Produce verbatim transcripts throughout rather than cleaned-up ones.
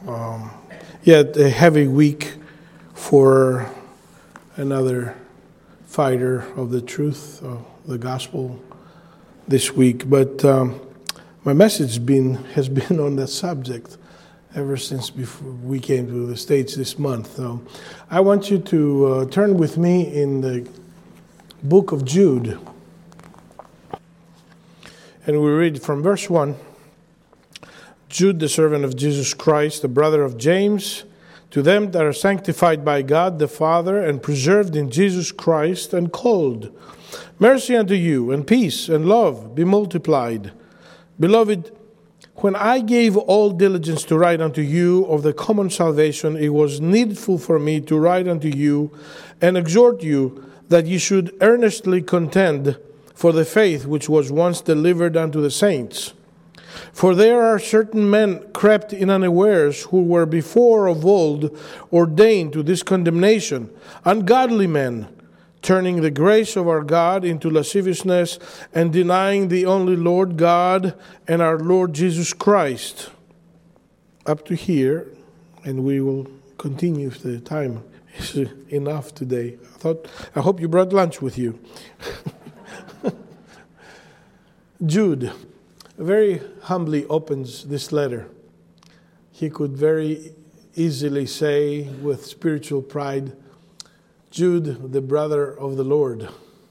Um, yet a heavy week for another fighter of the truth, of the gospel this week. But um, my message been has been on that subject ever since before we came to the States this month. So I want you to uh, turn with me in the book of Jude. And we read from verse one. Jude, the servant of Jesus Christ, the brother of James, to them that are sanctified by God the Father and preserved in Jesus Christ and called. Mercy unto you, and peace and love be multiplied. Beloved, when I gave all diligence to write unto you of the common salvation, it was needful for me to write unto you and exhort you that ye should earnestly contend for the faith which was once delivered unto the saints. For there are certain men crept in unawares, who were before of old ordained to this condemnation, ungodly men, turning the grace of our God into lasciviousness, and denying the only Lord God and our Lord Jesus Christ. Up to here, and we will continue if the time is enough today. I thought, I hope you brought lunch with you. Jude very humbly opens this letter. He could very easily say with spiritual pride, Jude, the brother of the Lord.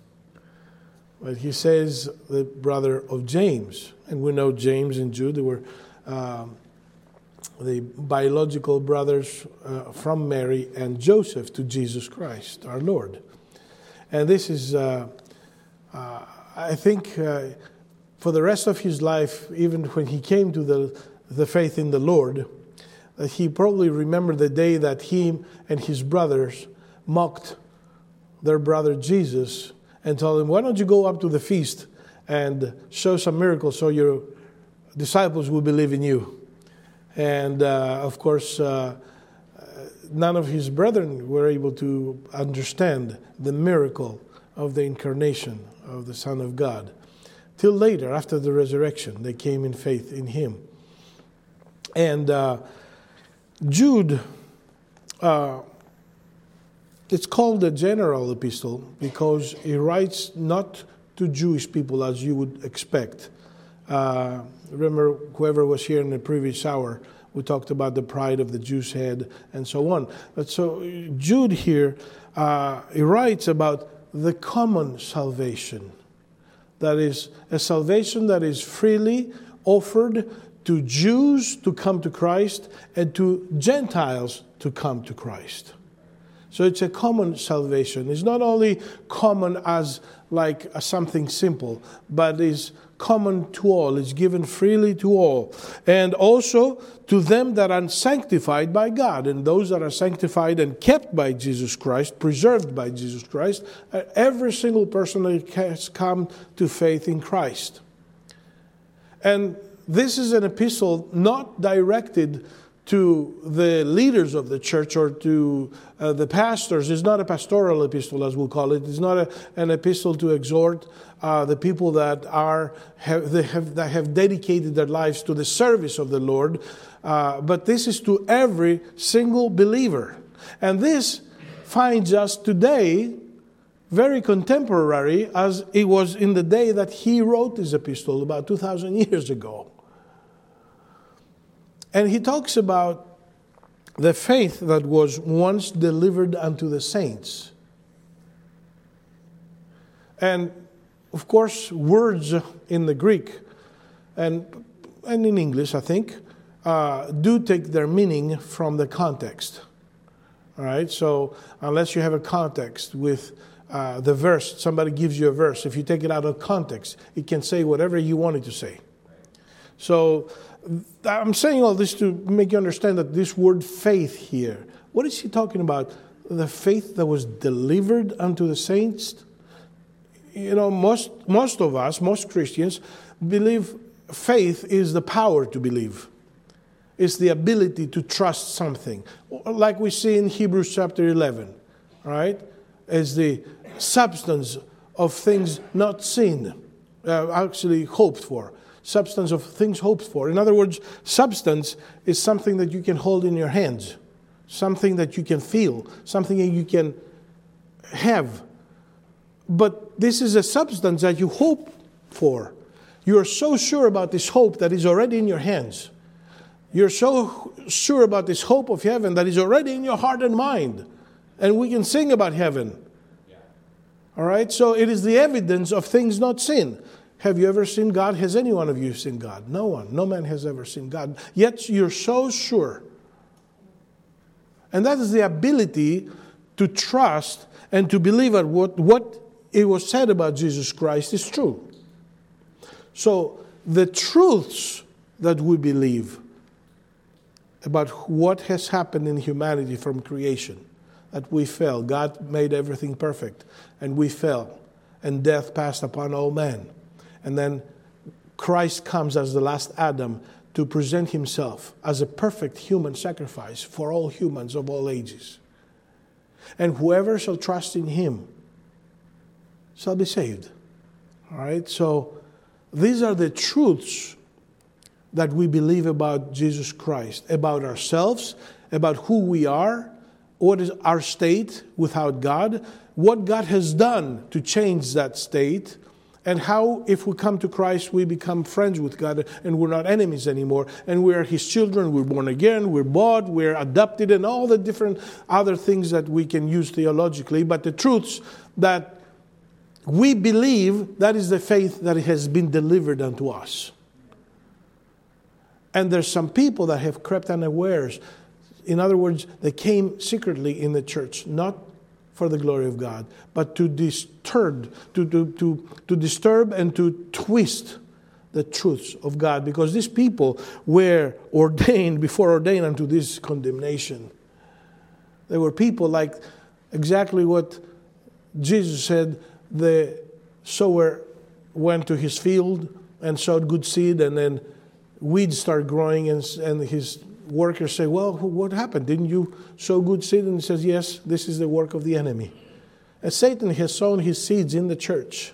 But he says the brother of James. And we know James and Jude, they were um, the biological brothers uh, from Mary and Joseph to Jesus Christ, our Lord. And this is, uh, uh, I think, uh, for the rest of his life, even when he came to the, the faith in the Lord, uh, he probably remembered the day that he and his brothers mocked their brother Jesus and told him, why don't you go up to the feast and show some miracles so your disciples will believe in you? And uh, of course, uh, none of his brethren were able to understand the miracle of the incarnation of the Son of God. Till later, after the resurrection, they came in faith in him. And uh, Jude, uh, it's called a general epistle because he writes not to Jewish people as you would expect. Uh, remember, whoever was here in the previous hour, we talked about the pride of the Jews' head and so on. But so Jude here, uh, he writes about the common salvation. That is a salvation that is freely offered to Jews to come to Christ and to Gentiles to come to Christ. So it's a common salvation. It's not only common as like a something simple, but is common to all. It's given freely to all. And also to them that are sanctified by God. And those that are sanctified and kept by Jesus Christ, preserved by Jesus Christ, every single person that has come to faith in Christ. And this is an epistle not directed to the leaders of the church or to uh, the pastors. It's not a pastoral epistle, as we'll call it. It's not a, an epistle to exhort uh, the people that are have, they have, that have dedicated their lives to the service of the Lord. Uh, but this is to every single believer. And this finds us today very contemporary as it was in the day that he wrote this epistle about two thousand years ago. And he talks about the faith that was once delivered unto the saints. And, of course, words in the Greek and, and in English, I think, uh, do take their meaning from the context. All right? So unless you have a context with uh, the verse, somebody gives you a verse, if you take it out of context, it can say whatever you want it to say. So I'm saying all this to make you understand that this word faith here, what is he talking about? The faith that was delivered unto the saints? You know, most most of us, most Christians, believe faith is the power to believe. It's the ability to trust something. Like we see in Hebrews chapter eleven, right? It's the substance of things not seen, uh, actually hoped for. Substance of things hoped for. In other words, substance is something that you can hold in your hands, something that you can feel, something that you can have. But this is a substance that you hope for. You are so sure about this hope that is already in your hands. You're so sure about this hope of heaven that is already in your heart and mind. And we can sing about heaven. Yeah. All right? So it is the evidence of things not seen. Have you ever seen God? Has any one of you seen God? No one. No man has ever seen God. Yet you're so sure. And that is the ability to trust and to believe that what, what it was said about Jesus Christ is true. So the truths that we believe about what has happened in humanity from creation, that we fell. God made everything perfect, and we fell, and death passed upon all men. And then Christ comes as the last Adam to present himself as a perfect human sacrifice for all humans of all ages. And whoever shall trust in him shall be saved. All right? So these are the truths that we believe about Jesus Christ, about ourselves, about who we are, what is our state without God, what God has done to change that state, and how, if we come to Christ, we become friends with God and we're not enemies anymore, and we are his children, we're born again, we're bought, we're adopted, and all the different other things that we can use theologically. But the truths that we believe, that is the faith that has been delivered unto us. And there's some people that have crept unawares. In other words, they came secretly in the church, not for the glory of God, but to disturb, to, to, to, to disturb and to twist the truths of God. Because these people were ordained, before ordained unto this condemnation. They were people like exactly what Jesus said, the sower went to his field and sowed good seed, and then weeds start growing, and, and his workers say, well, what happened? Didn't you sow good seed? And he says, yes, this is the work of the enemy. And Satan has sown his seeds in the church.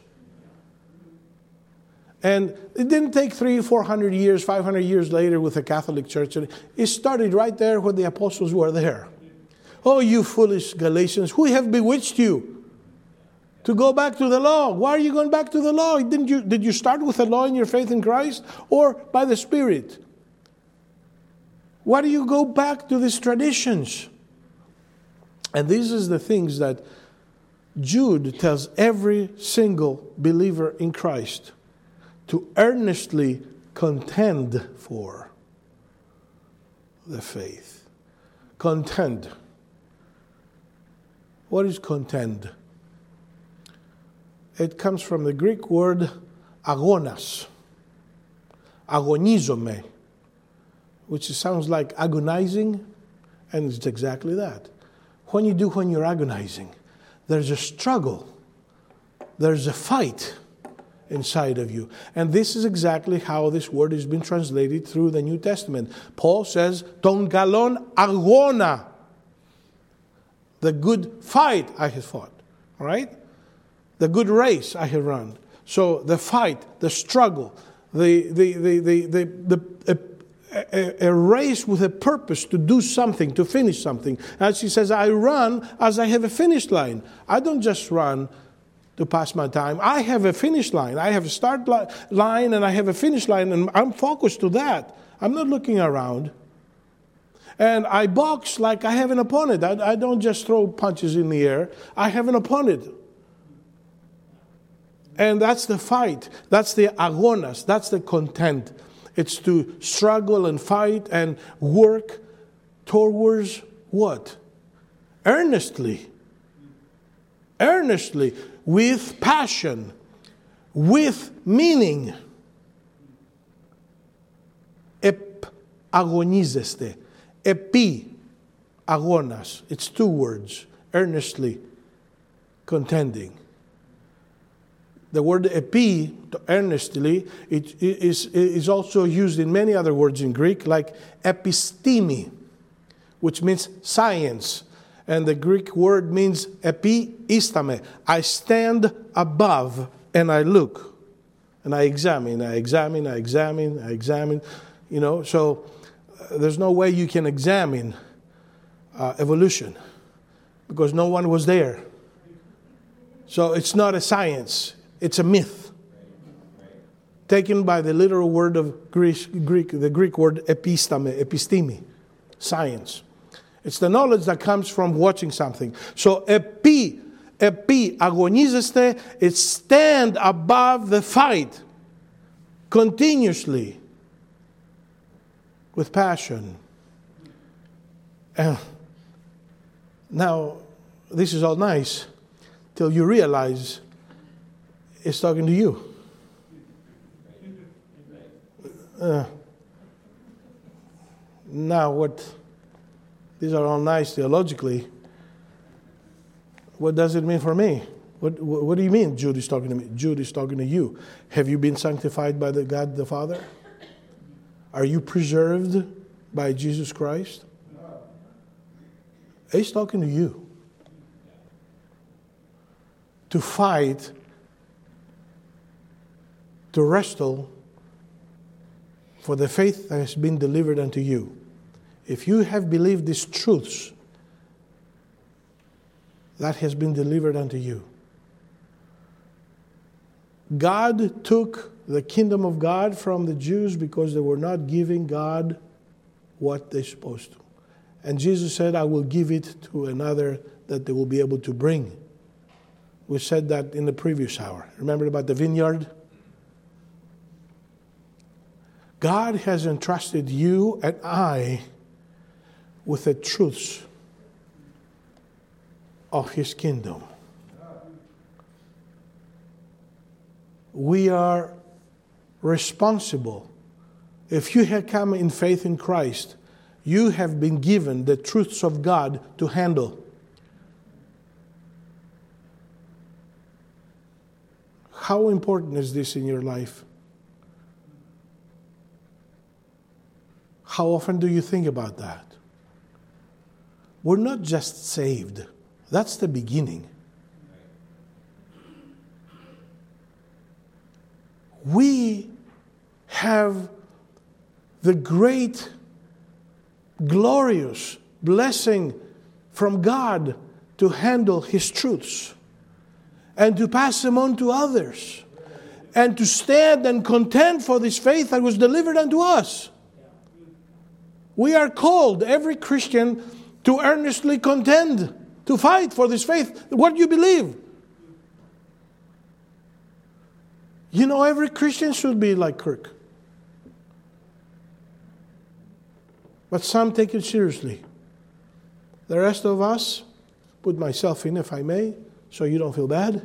And it didn't take three, four hundred years, five hundred years later with the Catholic Church. It started right there when the apostles were there. Oh, you foolish Galatians, who have bewitched you to go back to the law? Why are you going back to the law? Didn't you, did you start with the law in your faith in Christ, or by the Spirit? Why do you go back to these traditions? And these is the things that Jude tells every single believer in Christ to earnestly contend for the faith. Contend. What is contend? It comes from the Greek word agonas, agonizome, which sounds like agonizing, and it's exactly that. When you do when you're agonizing, there's a struggle, there's a fight inside of you. And this is exactly how this word has been translated through the New Testament. Paul says, ton galon agona, the good fight I have fought, all right? The good race I have run. So the fight, the struggle, the the the the the, the a, a, a race with a purpose to do something, to finish something. As he says, I run as I have a finish line. I don't just run to pass my time. I have a finish line. I have a start li- line and I have a finish line, and I'm focused to that. I'm not looking around. And I box like I have an opponent. I, I don't just throw punches in the air. I have an opponent. And that's the fight. That's the agonas. That's the content. It's to struggle and fight and work towards what? Earnestly. Earnestly. With passion. With meaning. Ep agonizeste. Epi agonas. It's two words. Earnestly contending. The word epi, earnestly, it is, is also used in many other words in Greek, like episteme, which means science. And the Greek word means epi istame. I stand above and I look. And I examine, I examine, I examine, I examine. You know, so uh, there's no way you can examine uh, evolution because no one was there. So it's not a science, it's a myth. Taken by the literal word of Greek, Greek the Greek word episteme, episteme, science. It's the knowledge that comes from watching something. So epi, epi, αγωνίζεστε, it stand above the fight continuously with passion. And now, this is all nice till you realize it's talking to you. Uh, now what, these are all nice theologically. What does it mean for me? What, what, what do you mean Jude is talking to me? Jude is talking to you. Have you been sanctified by the God the Father? Are you preserved by Jesus Christ? He's talking to you. To fight, to wrestle for the faith that has been delivered unto you. If you have believed these truths, that has been delivered unto you. God took the kingdom of God from the Jews because they were not giving God what they're supposed to. And Jesus said, I will give it to another that they will be able to bring. We said that in the previous hour. Remember about the vineyard? God has entrusted you and I with the truths of His kingdom. We are responsible. If you have come in faith in Christ, you have been given the truths of God to handle. How important is this in your life? How often do you think about that? We're not just saved. That's the beginning. We have the great, glorious blessing from God to handle His truths and to pass them on to others and to stand and contend for this faith that was delivered unto us. We are called, every Christian, to earnestly contend, to fight for this faith. What do you believe? You know, every Christian should be like Kirk. But some take it seriously. The rest of us, put myself in if I may, so you don't feel bad.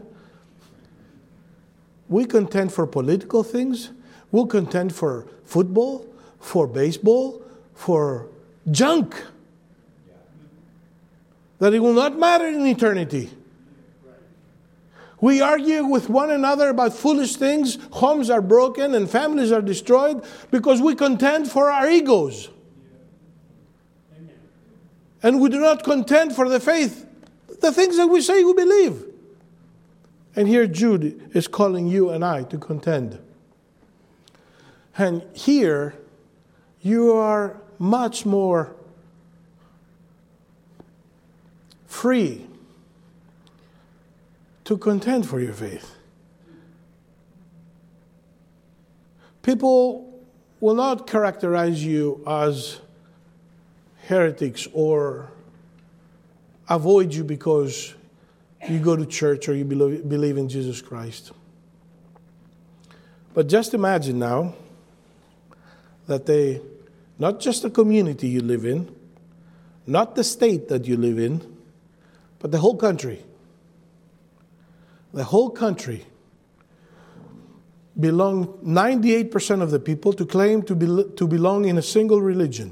We contend for political things. We'll contend for football, for baseball, for junk. That it will not matter in eternity. We argue with one another about foolish things. Homes are broken and families are destroyed because we contend for our egos. And we do not contend for the faith, the things that we say we believe. And here Jude is calling you and I to contend. And here you are much more free to contend for your faith. People will not characterize you as heretics or avoid you because you go to church or you believe in Jesus Christ. But just imagine now that they, not just the community you live in, not the state that you live in, but the whole country. The whole country belong, ninety-eight percent of the people to claim to, be, to belong in a single religion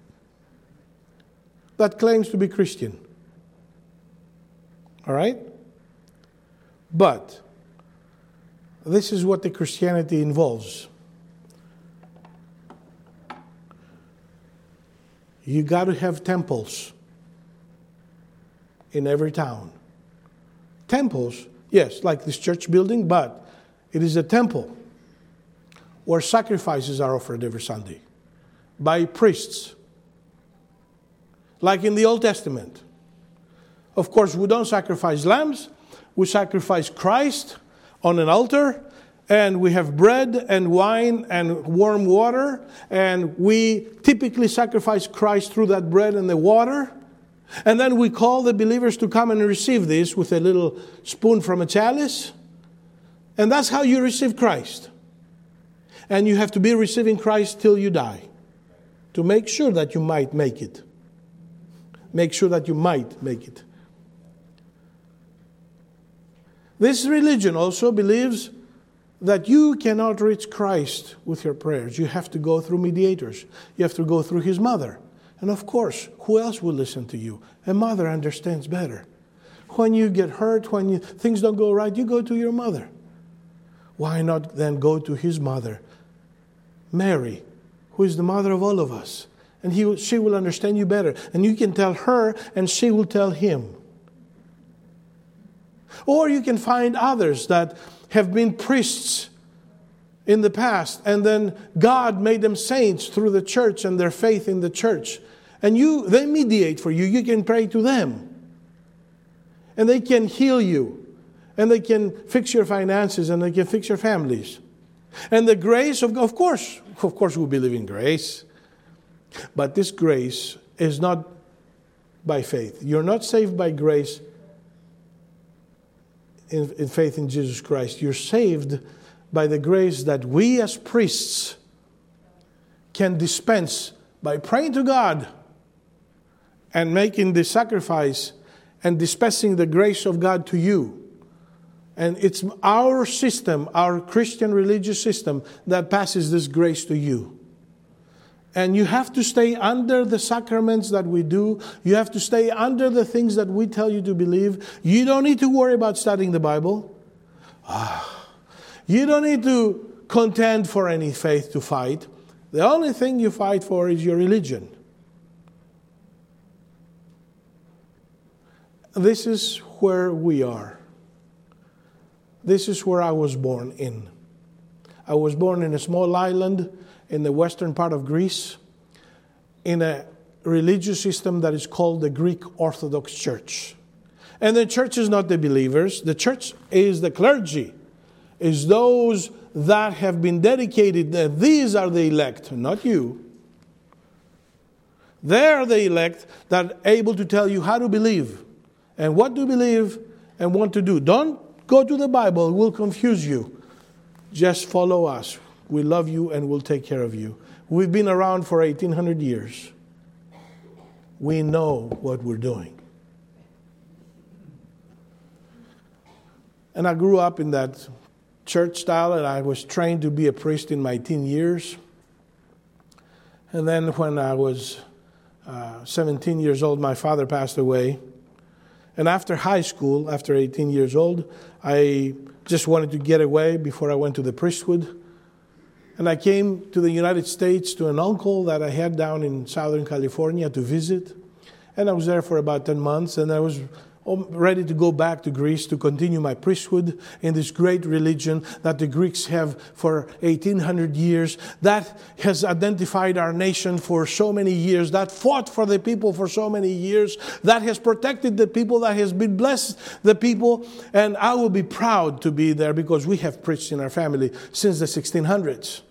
that claims to be Christian. All right? But this is what the Christianity involves. You got to have temples in every town. Temples, yes, like this church building, but it is a temple. where sacrifices are offered every Sunday by priests, like in the Old Testament. Of course, we don't sacrifice lambs. We sacrifice Christ on an altar, and we have bread and wine and warm water, and we typically sacrifice Christ through that bread and the water. And then we call the believers to come and receive this with a little spoon from a chalice. And that's how you receive Christ. And you have to be receiving Christ till you die, to make sure that you might make it. Make sure that you might make it. This religion also believes that you cannot reach Christ with your prayers. You have to go through mediators. You have to go through His mother. And of course, who else will listen to you? A mother understands better. When you get hurt, when you, things don't go right, you go to your mother. Why not then go to His mother, Mary, who is the mother of all of us? And he, she will understand you better. And you can tell her, and she will tell him. Or you can find others that have been priests in the past, and then God made them saints through the church and their faith in the church. And you, they mediate for you. You can pray to them. And they can heal you. And they can fix your finances, and they can fix your families. And the grace of God, of course, of course we believe in grace. But this grace is not by faith. You're not saved by grace in, in faith in Jesus Christ. You're saved by the grace that we as priests can dispense by praying to God and making the sacrifice and dispensing the grace of God to you. And it's our system, our Christian religious system, that passes this grace to you. And you have to stay under the sacraments that we do. You have to stay under the things that we tell you to believe. You don't need to worry about studying the Bible. Ah. You don't need to contend for any faith to fight. The only thing you fight for is your religion. This is where we are. This is where I was born in. I was born in a small island in the western part of Greece, in a religious system that is called the Greek Orthodox Church. And the church is not the believers. The church is the clergy, is those that have been dedicated. These are the elect, not you. They are the elect that are able to tell you how to believe and what to believe and what to do. Don't go to the Bible. It will confuse you. Just follow us. We love you and we'll take care of you. We've been around for eighteen hundred years. We know what we're doing. And I grew up in that church style, and I was trained to be a priest in my teen years. And then when I was uh, seventeen years old, my father passed away. And after high school, after eighteen years old, I just wanted to get away before I went to the priesthood. And I came to the United States to an uncle that I had down in Southern California to visit. And I was there for about ten months. And I was ready to go back to Greece to continue my priesthood in this great religion that the Greeks have for eighteen hundred years, that has identified our nation for so many years, that fought for the people for so many years, that has protected the people, that has been blessed the people. And I will be proud to be there because we have preached in our family since the sixteen hundreds.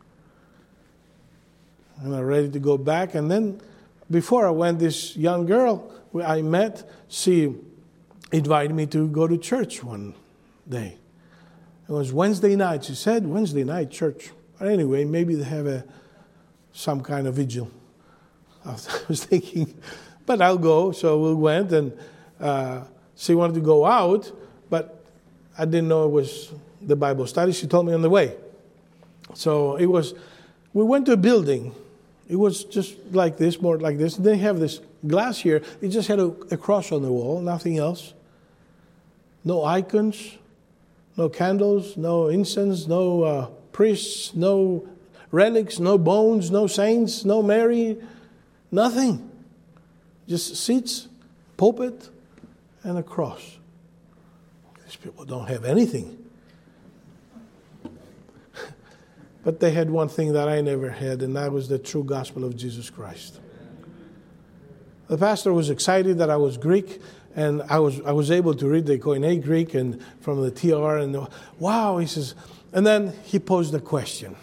And I'm ready to go back. And then before I went, this young girl I met, she invited me to go to church one day. It was Wednesday night. She said, Wednesday night church. But anyway, maybe they have a some kind of vigil. I was thinking, but I'll go. So we went, and uh, she wanted to go out, but I didn't know it was the Bible study. She told me on the way. So it was, we went to a building. It was just like this, more like this. They have this glass here. It just had a, a cross on the wall, nothing else. No icons, no candles, no incense, no uh, priests, no relics, no bones, no saints, no Mary, nothing. Just seats, pulpit, and a cross. These people don't have anything. But they had one thing that I never had, and that was the true gospel of Jesus Christ. The pastor was excited that I was Greek, and I was I was able to read the Koine Greek and from the T R, and wow, he says, and then he posed a question.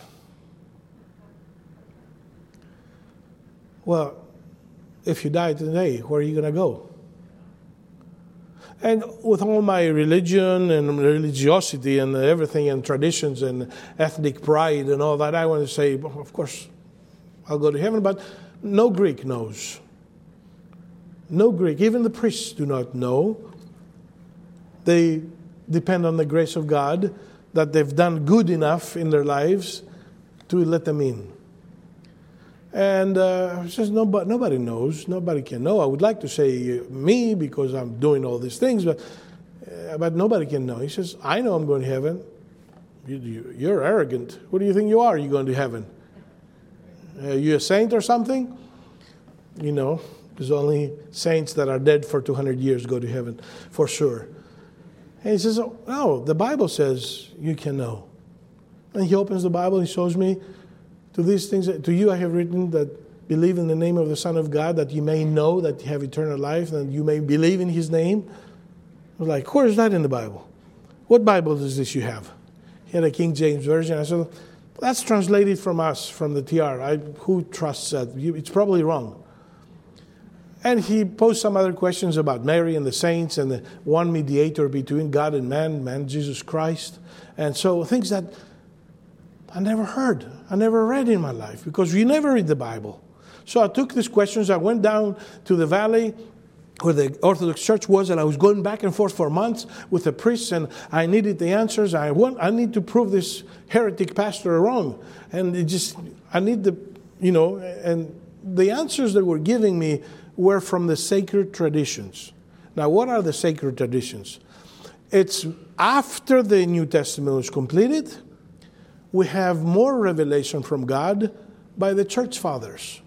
Well, if you die today, where are you going to go? And with all my religion and religiosity and everything and traditions and ethnic pride and all that, I want to say, well, of course, I'll go to heaven. But no Greek knows. No Greek. Even the priests do not know. They depend on the grace of God, that they've done good enough in their lives to let them in. And uh, says nobody, nobody knows. Nobody can know. I would like to say uh, me because I'm doing all these things, but uh, but nobody can know. He says, I know I'm going to heaven. You, you, you're arrogant. What do you think you are? You're going to heaven? Are you a saint or something? You know, there's only saints that are dead for two hundred years go to heaven, for sure. And he says, oh, no, the Bible says you can know. And he opens the Bible, he shows me, to these things, to you I have written that believe in the name of the Son of God, that you may know that you have eternal life, and you may believe in His name. I was like, where is that in the Bible? What Bible is this you have? He had a King James Version. I said, that's translated from us, from the T R. I, who trusts that? It's probably wrong. And he posed some other questions about Mary and the saints and the one mediator between God and man, man Jesus Christ. And so things that I never heard, I never read in my life, because you never read the Bible. So I took these questions, I went down to the valley where the Orthodox Church was, and I was going back and forth for months with the priests, and I needed the answers. I want, I need to prove this heretic pastor wrong. And it just, I need the, you know, and the answers they were giving me were from the sacred traditions. Now, what are the sacred traditions? It's after the New Testament was completed, we have more revelation from God by the church fathers.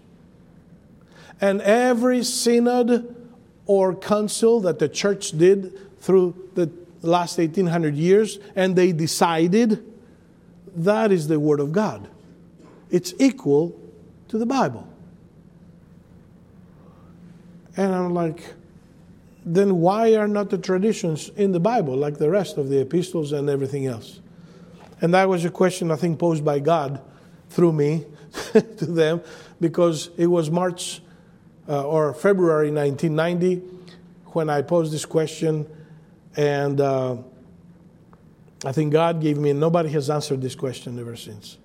And every synod or council that the church did through the last eighteen hundred years, and they decided that is the Word of God. It's equal to the Bible. And I'm like, then why are not the traditions in the Bible like the rest of the epistles and everything else? And that was a question, I think, posed by God through me to them, because it was March uh, or February nineteen ninety when I posed this question, and uh, I think God gave me, and nobody has answered this question ever since.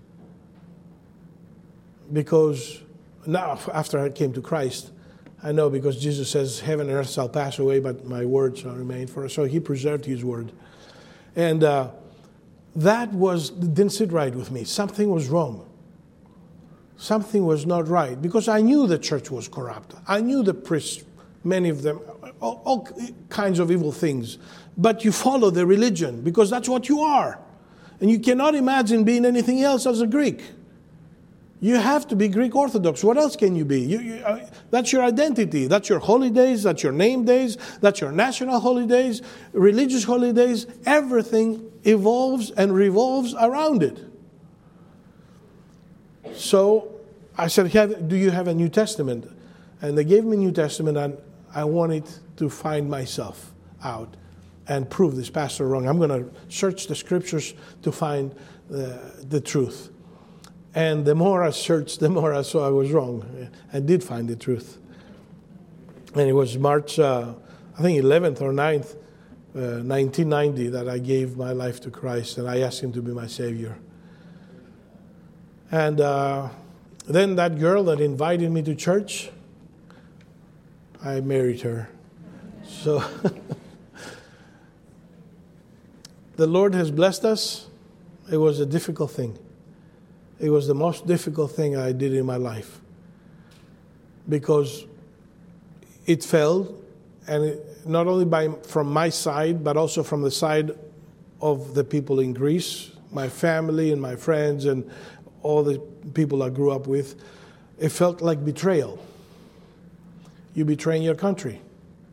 Because now, after I came to Christ, I know, because Jesus says, heaven and earth shall pass away, but my word shall remain forever. So He preserved His word. And uh, that was didn't sit right with me. Something was wrong. Something was not right. Because I knew the church was corrupt. I knew the priests, many of them, all, all kinds of evil things. But you follow the religion, because that's what you are. And you cannot imagine being anything else as a Greek. You have to be Greek Orthodox. What else can you be? You, you, uh, that's your identity. That's your holidays. That's your name days. That's your national holidays, religious holidays. Everything evolves and revolves around it. So I said, do you have a New Testament? And they gave me a New Testament, and I wanted to find myself out and prove this pastor wrong. I'm going to search the scriptures to find the, the truth. And the more I searched, the more I saw I was wrong. I did find the truth. And it was March, uh, I think eleventh or ninth, uh, nineteen ninety, that I gave my life to Christ, and I asked Him to be my Savior. And uh, then that girl that invited me to church, I married her. So the Lord has blessed us. It was a difficult thing. It was the most difficult thing I did in my life, because it failed, and it, not only by from my side, but also from the side of the people in Greece, my family and my friends and all the people I grew up with. It felt like betrayal. You're betraying your country.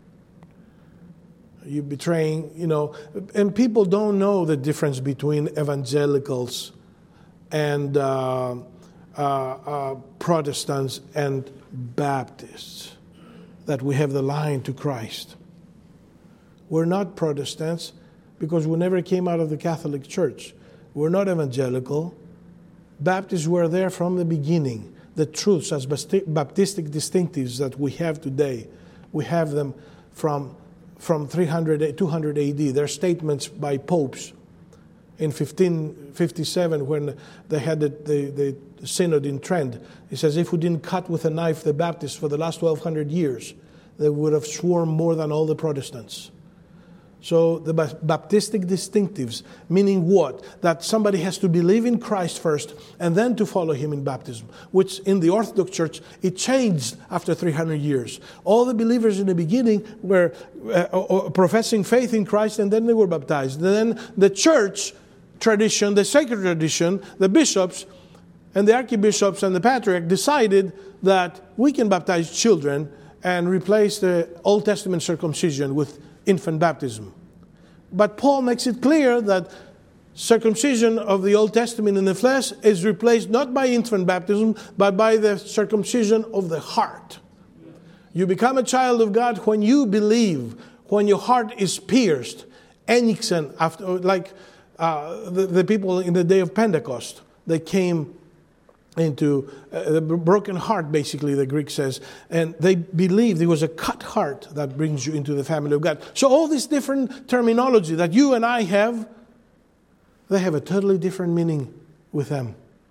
You're betraying, you know, and people don't know the difference between evangelicals and uh, uh, uh, Protestants and Baptists, that we have the line to Christ. We're not Protestants because we never came out of the Catholic Church. We're not evangelical. Baptists were there from the beginning. The truths as Baptistic distinctives that we have today, we have them from, from three hundred, two hundred A D. They're statements by popes in fifteen fifty-seven when they had the, the, the synod in Trent. It says, if we didn't cut with a knife the Baptists for the last twelve hundred years, they would have swarmed more than all the Protestants. So the Baptistic distinctives, meaning what? That somebody has to believe in Christ first and then to follow him in baptism, which in the Orthodox Church, it changed after three hundred years. All the believers in the beginning were uh, professing faith in Christ and then they were baptized. Then the church tradition, the sacred tradition, the bishops and the archbishops and the patriarch decided that we can baptize children and replace the Old Testament circumcision with infant baptism. But Paul makes it clear that circumcision of the Old Testament in the flesh is replaced not by infant baptism, but by the circumcision of the heart. You become a child of God when you believe, when your heart is pierced. Enixen, after, like uh, the, the people in the day of Pentecost, they came into uh, the broken heart, basically, the Greek says. And they believed it was a cut heart that brings you into the family of God. So all this different terminology that you and I have, they have a totally different meaning with them.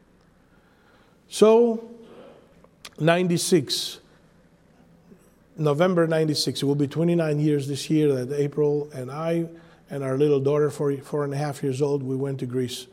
So, ninety-six, November ninety-six, it will be twenty-nine years this year that April and I and our little daughter, four, four and a half years old, we went to Greece.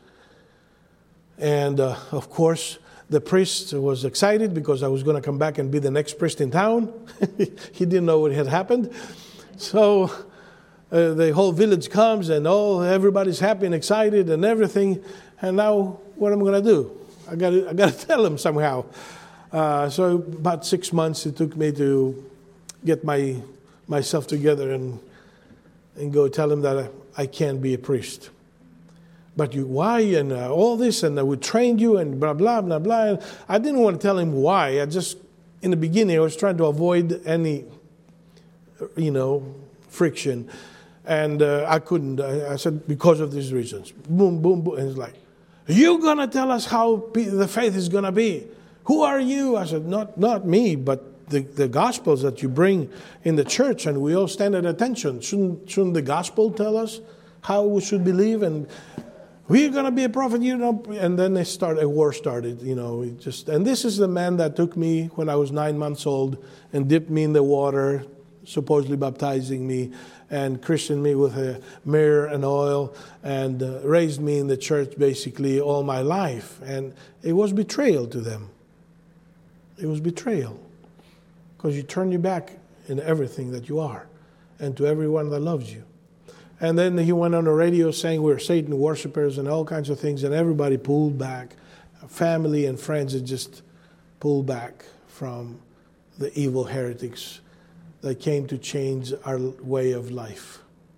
And, uh, of course, the priest was excited because I was going to come back and be the next priest in town. He didn't know what had happened. So uh, the whole village comes and oh, everybody's happy and excited and everything. And now what am I going to do? I got to I got to tell him somehow. Uh, so about six months it took me to get my myself together and and go tell him that I, I can't be a priest. But you, why, and uh, all this, and uh, we trained you, and blah, blah, blah, blah. And I didn't want to tell him why. I just, in the beginning, I was trying to avoid any, you know, friction. And uh, I couldn't. I, I said, because of these reasons. Boom, boom, boom. And it's like, are you going to tell us how the faith is going to be? Who are you? I said, not not me, but the, the Gospels that you bring in the church, and we all stand at attention. Shouldn't, shouldn't the Gospel tell us how we should believe? And we're going to be a prophet, you know. And then they start, a war started, you know. It just, and this is the man that took me when I was nine months old and dipped me in the water, supposedly baptizing me, and christened me with a myrrh and oil, and uh, raised me in the church basically all my life. And it was betrayal to them. It was betrayal. Because you turn your back in everything that you are, and to everyone that loves you. And then he went on the radio saying we're Satan worshipers and all kinds of things, and everybody pulled back. Family and friends had just pulled back from the evil heretics that came to change our way of life.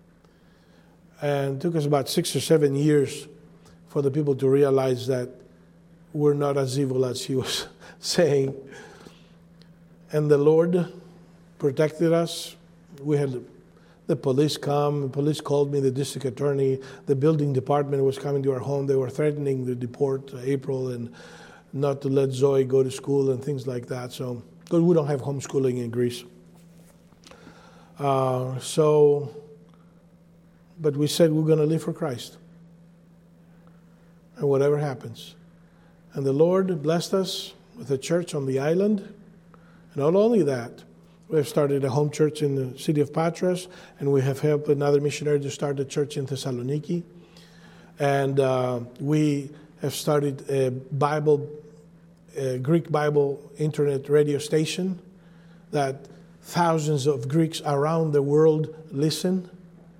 And it took us about six or seven years for the people to realize that we're not as evil as he was saying. And the Lord protected us. We had the police come. The police called me, the district attorney. The building department was coming to our home. They were threatening to deport April and not to let Zoe go to school and things like that. So, because we don't have homeschooling in Greece. Uh, so, but we said we're going to live for Christ. And whatever happens. And the Lord blessed us with a church on the island. Not only that, we have started a home church in the city of Patras, and we have helped another missionary to start a church in Thessaloniki. And uh, we have started a Bible, a Greek Bible internet radio station that thousands of Greeks around the world listen.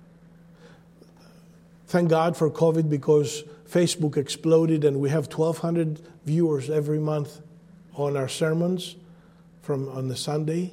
Thank God for COVID, because Facebook exploded, and we have twelve hundred viewers every month on our sermons from on the Sunday.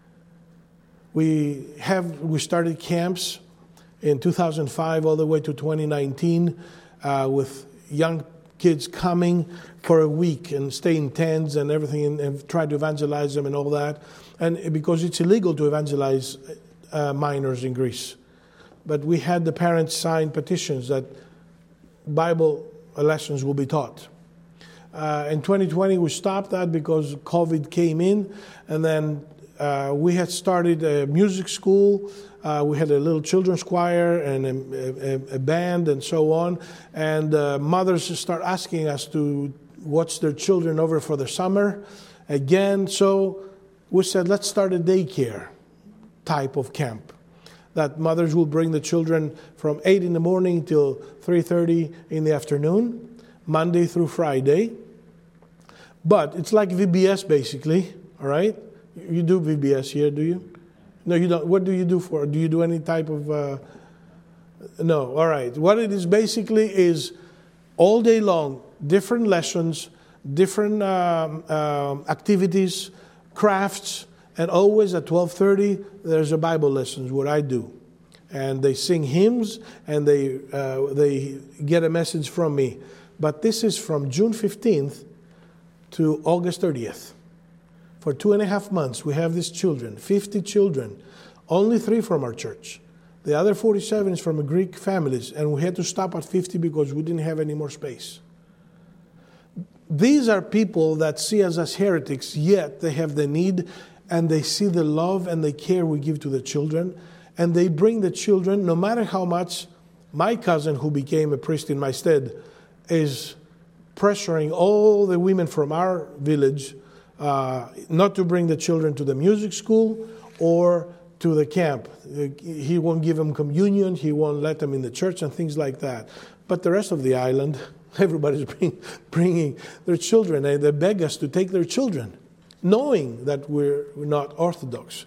We have we started camps in two thousand five all the way to twenty nineteen uh, with young kids coming for a week and stay in tents and everything and, and try to evangelize them and all that. And because it's illegal to evangelize uh, minors in Greece. But we had the parents sign petitions that Bible lessons will be taught. Uh, in twenty twenty, we stopped that because COVID came in, and then uh, we had started a music school. Uh, we had a little children's choir and a, a, a band and so on. And uh, mothers start asking us to watch their children over for the summer again. So we said, let's start a daycare type of camp. That mothers will bring the children from eight in the morning till three thirty in the afternoon, Monday through Friday. But it's like V B S basically, all right? You do V B S here, do you? No, you don't. What do you do for? Do you do any type of... Uh, no, all right. What it is basically is all day long, different lessons, different um, um, activities, crafts, and always at twelve thirty, there's a Bible lesson, what I do. And they sing hymns, and they uh, they get a message from me. But this is from June fifteenth to August thirtieth. For two and a half months, we have these children, fifty children, only three from our church. The other forty-seven is from Greek families, and we had to stop at fifty because we didn't have any more space. These are people that see us as heretics, yet they have the need, and they see the love and the care we give to the children. And they bring the children, no matter how much my cousin, who became a priest in my stead, is pressuring all the women from our village uh, not to bring the children to the music school or to the camp. He won't give them communion, he won't let them in the church and things like that. But the rest of the island, everybody's bring, bringing their children, and they beg us to take their children, knowing that we're not Orthodox,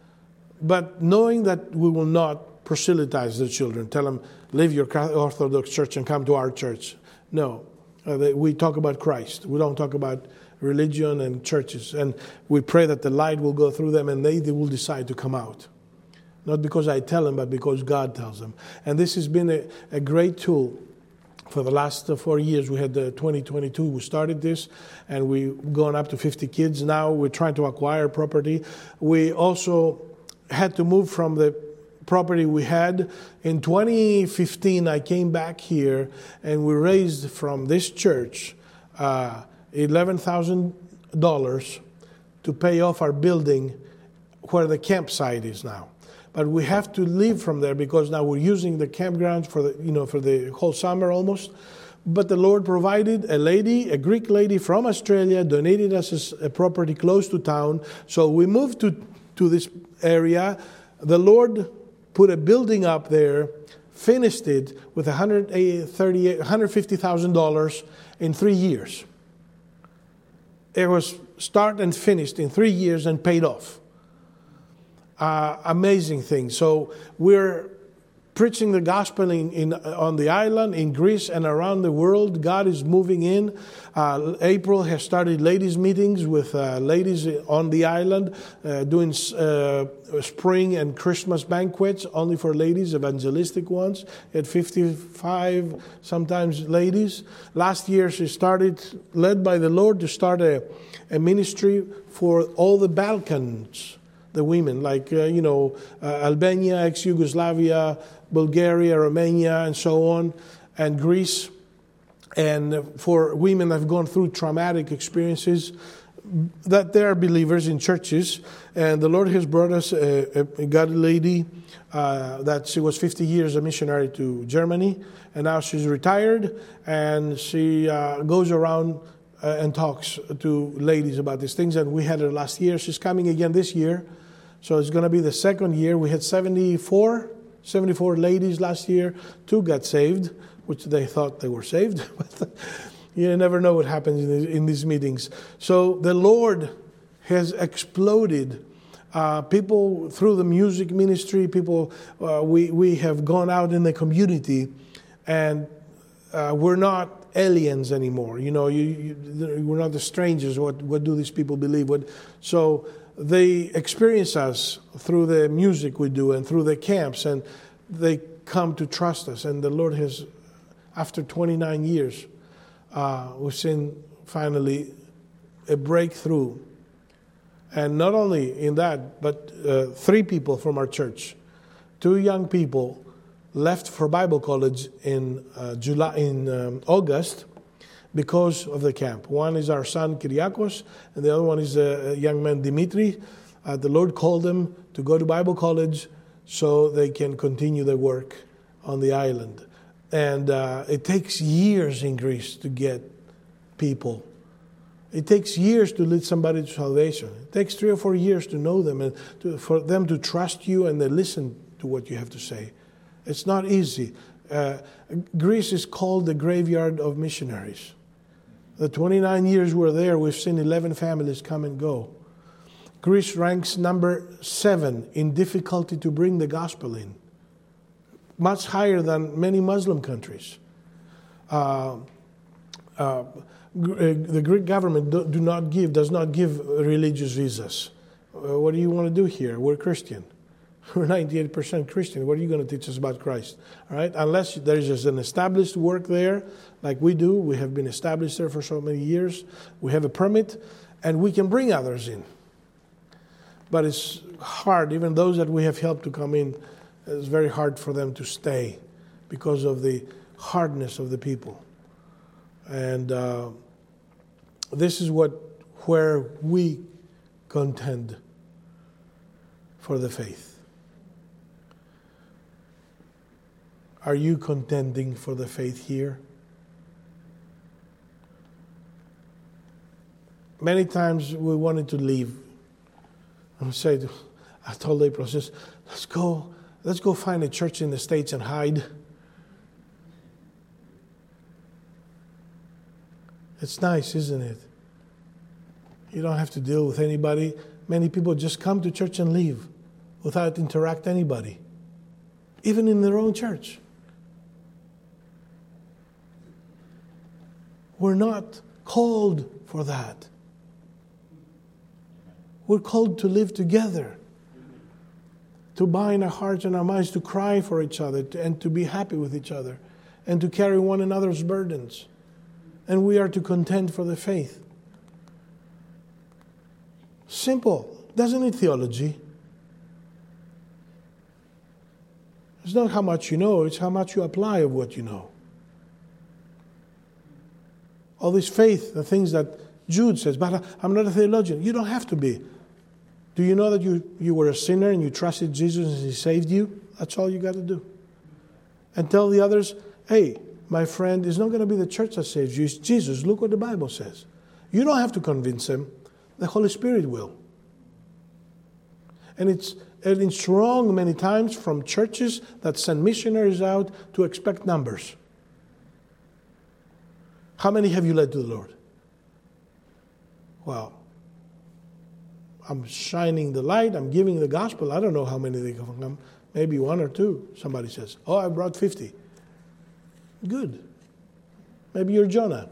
but knowing that we will not proselytize the children, tell them, leave your Orthodox church and come to our church. No, uh, they, we talk about Christ. We don't talk about religion and churches. And we pray that the light will go through them and they, they will decide to come out. Not because I tell them, but because God tells them. And this has been a, a great tool. For the last uh, four years, we had uh, twenty twenty-two, we started this, and we've gone up to fifty kids. Now we're trying to acquire property. We also had to move from the property we had. In twenty fifteen, I came back here, and we raised from this church uh, eleven thousand dollars to pay off our building where the campsite is now. But we have to leave from there because now we're using the campgrounds for the, you know, for the whole summer almost. But the Lord provided a lady, a Greek lady from Australia, donated us a property close to town. So we moved to, to this area. The Lord put a building up there, finished it with one hundred thirty, one hundred fifty thousand dollars in three years. It was start and finished in three years and paid off. Uh, amazing thing. So we're preaching the gospel in, in on the island, in Greece, and around the world. God is moving in. Uh, April has started ladies' meetings with uh, ladies on the island, uh, doing uh, spring and Christmas banquets only for ladies, evangelistic ones. At fifty-five, sometimes ladies. Last year she started, led by the Lord, to start a, a ministry for all the Balkans. The women, like, uh, you know, uh, Albania, ex-Yugoslavia, Bulgaria, Romania, and so on, and Greece. And for women that have gone through traumatic experiences, that they are believers in churches. And the Lord has brought us a, a, a godly lady uh, that she was fifty years a missionary to Germany. And now she's retired, and she uh, goes around uh, and talks to ladies about these things. And we had her last year. She's coming again this year. So it's going to be the second year. We had seventy-four, seventy-four ladies last year. Two got saved, which they thought they were saved. But you never know what happens in, in these meetings. So the Lord has exploded. Uh, people through the music ministry, people, uh, we, we have gone out in the community, and uh, we're not aliens anymore. You know, you, you, we're not the strangers. What, what do these people believe? What, so they experience us through the music we do and through the camps, and they come to trust us. And the Lord has, after twenty-nine years uh, we've seen finally a breakthrough. And not only in that, but uh, three people from our church, two young people left for Bible college in uh, July, in um, August, because of the camp. One is our son Kyriakos, and the other one is a young man Dimitri. Uh, the Lord called them to go to Bible college so they can continue their work on the island. And uh, it takes years in Greece to get people. It takes years to lead somebody to salvation. It takes three or four years to know them and to, for them to trust you and they listen to what you have to say. It's not easy. Uh, Greece is called the graveyard of missionaries. The twenty-nine years we're there, we've seen eleven families come and go. Greece ranks number seven in difficulty to bring the gospel in. Much higher than many Muslim countries. Uh, uh, the Greek government do, do not give, does not give religious visas. Uh, what do you want to do here? We're Christian. We're ninety-eight percent Christian. What are you going to teach us about Christ? All right? Unless there's just an established work there, like we do. We have been established there for so many years. We have a permit, and we can bring others in. But it's hard. Even those that we have helped to come in, it's very hard for them to stay because of the hardness of the people. And uh, this is what where we contend for the faith. Are you contending for the faith here? Many times we wanted to leave. I said, I told April, I says, let's go, let's go find a church in the States and hide. It's nice, isn't it? You don't have to deal with anybody. Many people just come to church and leave without interact anybody, even in their own church. We're not called for that. We're called to live together, to bind our hearts and our minds, to cry for each other, to, and to be happy with each other, and to carry one another's burdens. And we are to contend for the faith. Simple. Doesn't need theology. It's not how much you know, it's how much you apply of what you know. All this faith, the things that Jude says, but I'm not a theologian. You don't have to be. Do you know that you, you were a sinner and you trusted Jesus and He saved you? That's all you got to do. And tell the others, hey, my friend, it's not going to be the church that saves you. It's Jesus. Look what the Bible says. You don't have to convince them. The Holy Spirit will. And it's, and it's wrong many times from churches that send missionaries out to expect numbers. How many have you led to the Lord? Well, I'm shining the light. I'm giving the gospel. I don't know how many they come. Maybe one or two. Somebody says, oh, I brought fifty. Good. Maybe you're Jonah.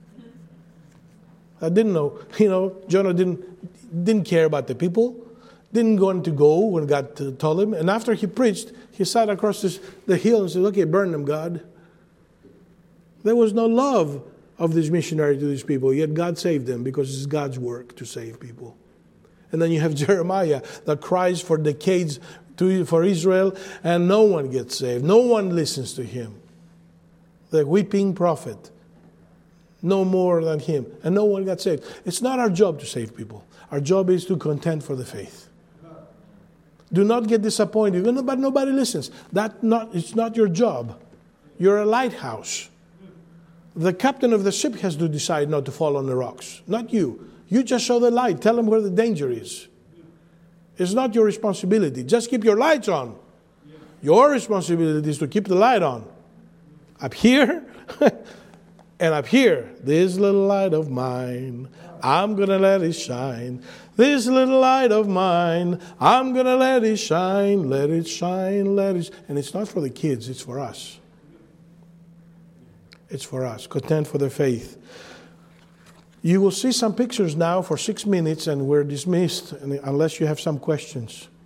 I didn't know. You know, Jonah didn't didn't care about the people. Didn't want to go when God told him. And after he preached, he sat across this, the hill and said, okay, burn them, God. There was no love of this missionary to these people, yet God saved them because it's God's work to save people. And then you have Jeremiah that cries for decades to, for Israel, and no one gets saved. No one listens to him. The weeping prophet. No more than him. And no one got saved. It's not our job to save people. Our job is to contend for the faith. Do not get disappointed. But nobody listens. That not, it's not your job. You're a lighthouse. The captain of the ship has to decide not to fall on the rocks. Not you. You just show the light. Tell them where the danger is. It's not your responsibility. Just keep your lights on. Your responsibility is to keep the light on. Up here and up here. This little light of mine, I'm going to let it shine. This little light of mine, I'm going to let it shine. Let it shine, let it shine. And it's not for the kids, it's for us. It's for us. Contend for the faith. You will see some pictures now for six minutes and we're dismissed unless you have some questions.